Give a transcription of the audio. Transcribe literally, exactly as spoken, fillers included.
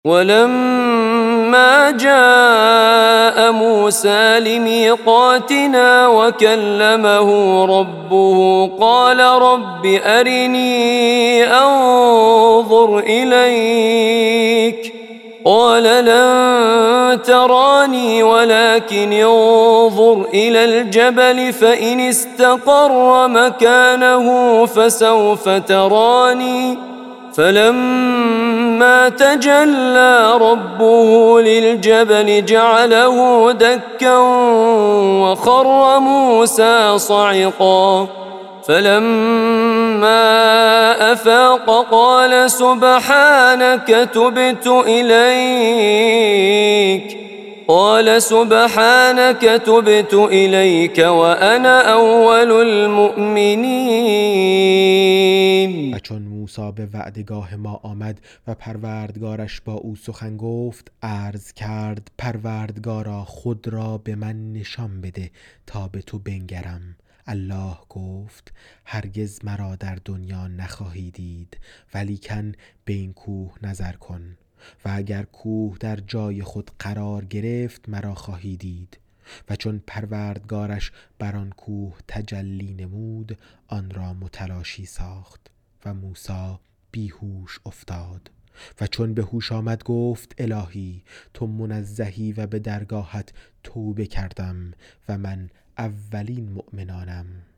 ولما جاء موسى لميقاتنا وكلمه ربه قال رب أرني أنظر إليك قال لن تراني ولكن انظر إلى الجبل فإن استقر مكانه فسوف تراني فلما تجلى ربه للجبل جعله دكا وخر موسى صعقا فلما أفاق قال سبحانك تبت إليك قال سبحانك تبت إليك وأنا أول المؤمنين. و چون موسی به وعدگاه ما آمد و پروردگارش با او سخن گفت عرض کرد پروردگارا خود را به من نشان بده تا به تو بنگرم. الله گفت هرگز مرا در دنیا نخواهی دید ولیکن به این کوه نظر کن و اگر کوه در جای خود قرار گرفت مرا خواهی دید. و چون پروردگارش بر آن کوه تجلی نمود آن را متلاشی ساخت و موسی بیهوش افتاد و چون به هوش آمد گفت الهی تو منزهی و به درگاهت توبه کردم و من اولین مؤمنانم.